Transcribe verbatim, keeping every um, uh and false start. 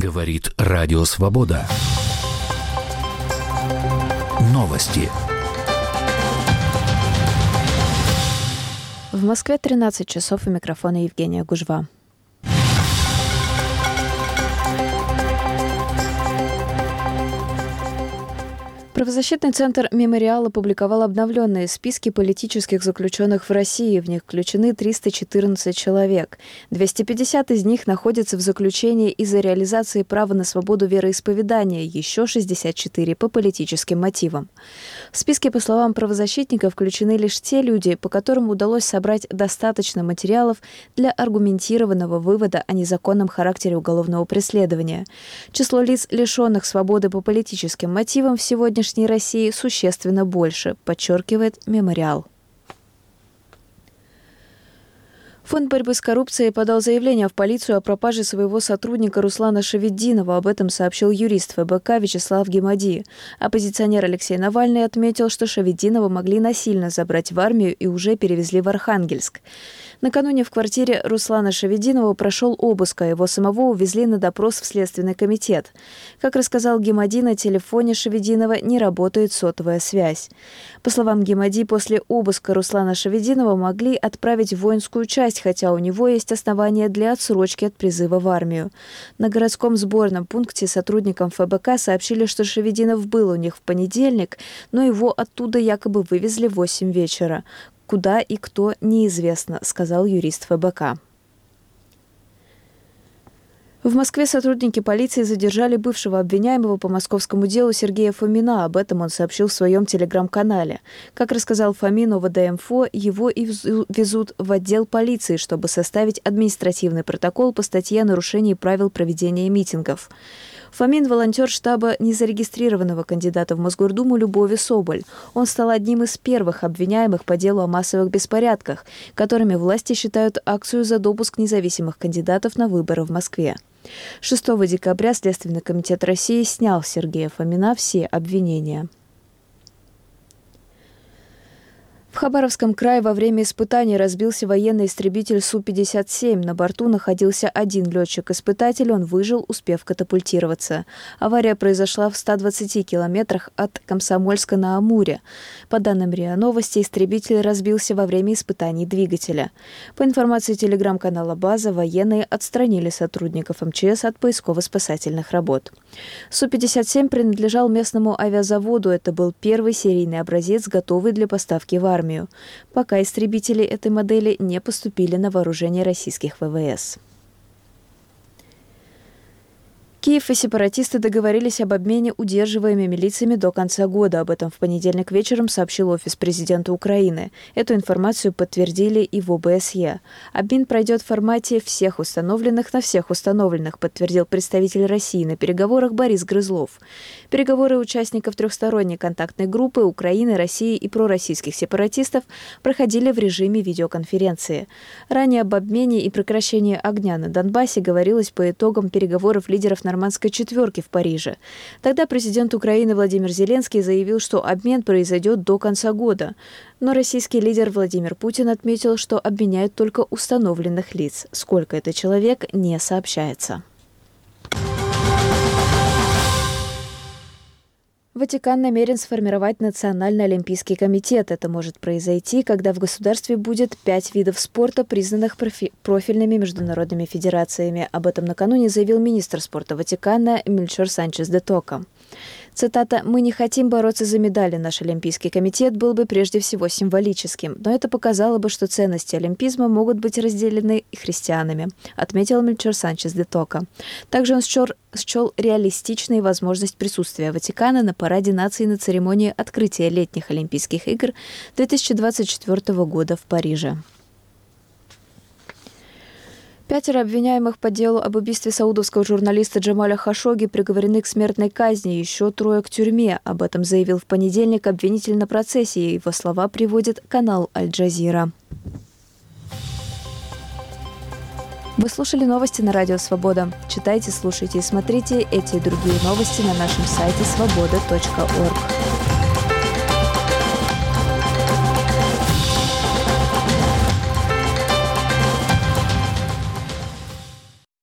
Говорит Радио Свобода. Новости. В Москве тринадцать часов, у микрофона Евгения Гужва. Правозащитный центр «Мемориал» опубликовал обновленные списки политических заключенных в России. В них включены триста четырнадцать человек. двести пятьдесят из них находятся в заключении из-за реализации права на свободу вероисповедания, еще шестьдесят четыре по политическим мотивам. В списке, по словам правозащитников, включены лишь те люди, по которым удалось собрать достаточно материалов для аргументированного вывода о незаконном характере уголовного преследования. Число лиц, лишенных свободы по политическим мотивам, в сегодняшнем России существенно больше, подчеркивает «Мемориал». Фонд борьбы с коррупцией подал заявление в полицию о пропаже своего сотрудника Руслана Шаветдинова. Об этом сообщил юрист эф бэ ка Вячеслав Гемади. Оппозиционер Алексей Навальный отметил, что Шаветдинова могли насильно забрать в армию и уже перевезли в Архангельск. Накануне в квартире Руслана Шаветдинова прошел обыск, а его самого увезли на допрос в Следственный комитет. Как рассказал Гемади, на телефоне Шаветдинова не работает сотовая связь. По словам Гемади, после обыска Руслана Шаветдинова могли отправить в воинскую часть, хотя у него есть основания для отсрочки от призыва в армию. На городском сборном пункте сотрудникам эф бэ ка сообщили, что Шаветдинов был у них в понедельник, но его оттуда якобы вывезли в восемь вечера. Куда и кто, неизвестно, сказал юрист эф бэ ка. В Москве сотрудники полиции задержали бывшего обвиняемого по московскому делу Сергея Фомина. Об этом он сообщил в своем телеграм-канале. Как рассказал Фомин о вэ дэ инфо, его и везут в отдел полиции, чтобы составить административный протокол по статье о нарушении правил проведения митингов. Фомин – волонтер штаба незарегистрированного кандидата в Мосгордуму Любови Соболь. Он стал одним из первых обвиняемых по делу о массовых беспорядках, которыми власти считают акцию за допуск независимых кандидатов на выборы в Москве. шестого декабря Следственный комитет России снял с Сергея Фомина все обвинения. В Хабаровском крае во время испытаний разбился военный истребитель Су пятьдесят семь. На борту находился один летчик-испытатель, он выжил, успев катапультироваться. Авария произошла в ста двадцати километрах от Комсомольска на Амуре. По данным РИА Новости, истребитель разбился во время испытаний двигателя. По информации телеграм-канала «База», военные отстранили сотрудников эм че эс от поисково-спасательных работ. Су пятьдесят семь принадлежал местному авиазаводу. Это был первый серийный образец, готовый для поставки в армию. Пока истребители этой модели не поступили на вооружение российских вэ вэ эс. Киев и сепаратисты договорились об обмене удерживаемыми лицами до конца года. Об этом в понедельник вечером сообщил офис президента Украины. Эту информацию подтвердили и в о бэ эс е. Обмен пройдет в формате всех установленных на всех установленных, подтвердил представитель России на переговорах Борис Грызлов. Переговоры участников трехсторонней контактной группы Украины, России и пророссийских сепаратистов проходили в режиме видеоконференции. Ранее об обмене и прекращении огня на Донбассе говорилось по итогам переговоров лидеров нормандской четверки в Париже. Тогда президент Украины Владимир Зеленский заявил, что обмен произойдет до конца года. Но российский лидер Владимир Путин отметил, что обменяют только установленных лиц. Сколько это человек, не сообщается. Ватикан намерен сформировать Национальный олимпийский комитет. Это может произойти, когда в государстве будет пять видов спорта, признанных профи- профильными международными федерациями. Об этом накануне заявил министр спорта Ватикана Мельчор Санчес де Тока. Цитата: «Мы не хотим бороться за медали. Наш Олимпийский комитет был бы прежде всего символическим, но это показало бы, что ценности олимпизма могут быть разделены и христианами», отметил Мельчор Санчес де Тока. Также он счел, счел реалистичной возможность присутствия Ватикана на параде наций на церемонии открытия летних Олимпийских игр две тысячи двадцать четвёртого года в Париже. Пятеро обвиняемых по делу об убийстве саудовского журналиста Джамаля Хашогги приговорены к смертной казни, еще трое к тюрьме. Об этом заявил в понедельник обвинитель на процессе. Его слова приводит канал Аль-Джазира. Вы слушали новости на Радио Свобода. Читайте, слушайте и смотрите эти и другие новости на нашем сайте свобода точка орг.